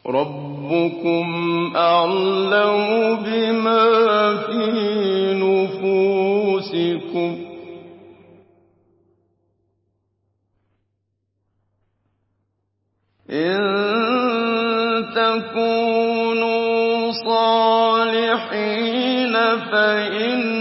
رَبُّكُمْ أَعْلَمُ بِمَا فِي نُفُوسِكُمْ ۚ إِن تَكُونُوا صَالِحِينَ فَإِنَّهُ